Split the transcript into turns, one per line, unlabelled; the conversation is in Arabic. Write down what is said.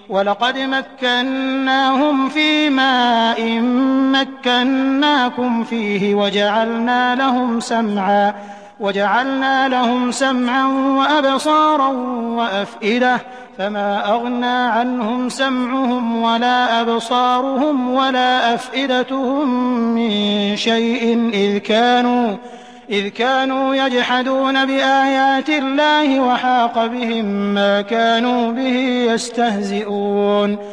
وَلَقَدْ مَكَّنَّاهُمْ فِي مَاءٍ مَّكَّنَّاكُمْ فِيهِ وَجَعَلْنَا لَهُمْ سَمْعًا وَأَبْصَارًا وَأَفْئِدَةً فَمَا أَغْنَىٰ عَنْهُمْ سَمْعُهُمْ وَلَا أَبْصَارُهُمْ وَلَا أَفْئِدَتُهُم مِّن شَيْءٍ إِذْ كَانُوا يَجْحَدُونَ بِآيَاتِ اللَّهِ وَحَاقَ بِهِم مَّا كَانُوا بِهِ يَسْتَهْزِئُونَ